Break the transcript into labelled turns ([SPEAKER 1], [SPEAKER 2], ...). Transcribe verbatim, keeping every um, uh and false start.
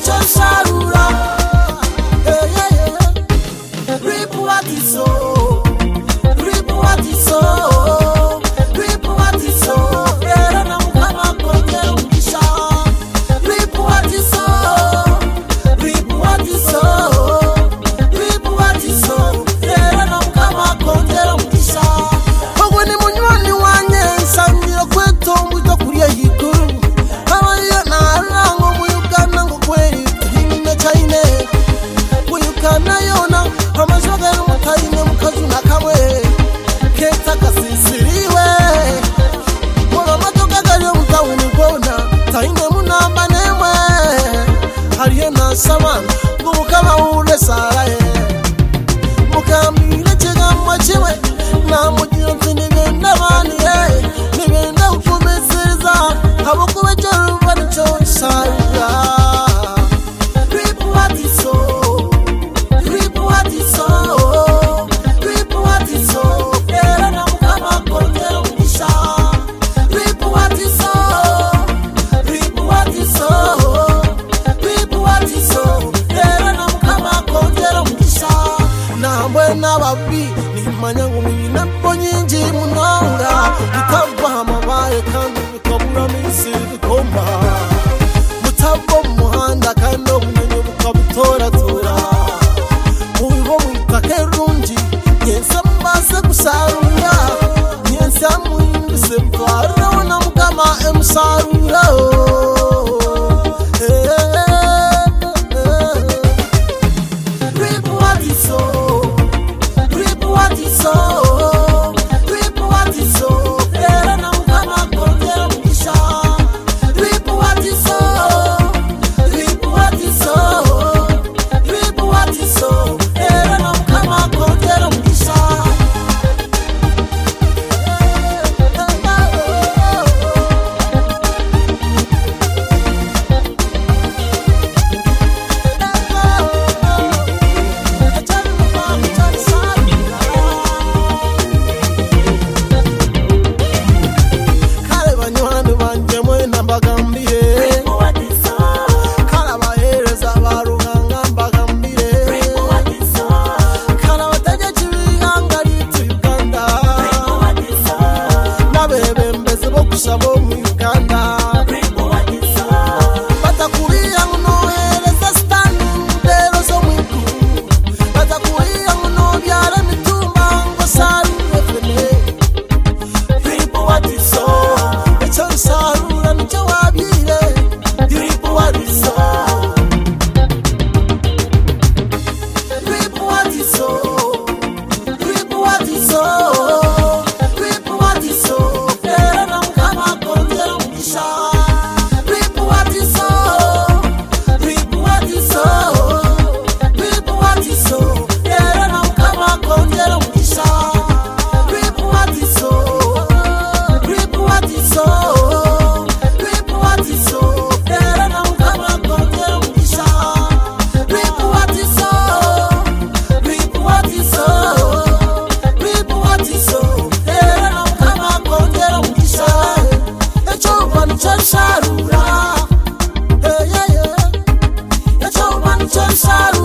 [SPEAKER 1] nicho sarura. Hey, hey, hey. Reap what you sow. Reap what you sow. Reap what you sow. Era na mukama kongera umugisha. Reap what you sow. Reap what you sow. Reap what you sow. Era na mukama kongera umugisha. Ogwe ni munywani wanye nsangiro kweto mwito kuriye yikuru. Abariyo narango muyugana ngo kweri himine chaine. Muyugana yona amajoga n'umutayine mukazuna kamwe. Keta kasisiriwe. Mwana matoka gariyo mutawini gona. Taine munamba nemwe. Hariyo nasama ngo mukama ure saraye. Mukambire chigama chiwe. Na mugiyo nibenda bani ye. Nibenda ukumeseza. Habo kubejo banicho sarura. Reap what you sow. Reap what you sow. Reap what you sow. Era na mukama kongera umugisha. Reap what you sow. Reap what you sow. Reap what you sow. Era na mukama kongera umugisha. Nambwe n'ababi nimanya ngo mwina ponyinji munanga. Bitava amabaye kandi bikabura minsi bikomba. Mutava muhanda kandi ubumenyi bukabutora tora. Mubiho mwitake runji nyensa mbaze gusarura. Nyensa muhimbise mvara na mukama emusarura. Reap what you sow. Reap what you sow. Reap what you sow. Era na mukama kongera umugisha. Reap what you sow. Reap what you sow. Reap what you sow. Era na mukama kongera umugisha. Kale banywani banje mwena mbagambire. Kale abahereza baruganga mbagambire. Kale abategetsi b'ihanga ryitwa Uganda. N'abebembezi bo kusaba mu Uganda. Batakuriya ngo nohereza standing ndero zo mwikuru. Batakuriya ngo nobyara mitumba ngo sarure fene. Reap what you sow. Echo nsarura nicho wabire. Reap what you sow. Reap what you sow. Reap what you sow. Reap what you sow. Era na mukama kongera umugisha. Reap what you sow. Reap what you sow. Reap what you sow. Era na mukama kongera umugisha. Reap what you sow. Reap what you sow. Reap what you sow. Era na mukama kongera umugisha. Reap what you sow. Reap what you sow. Reap what you sow. Era na mukama kongera umugisha. Echo banicho sarura. Hey, yeah, yeah. Echo banicho sarura.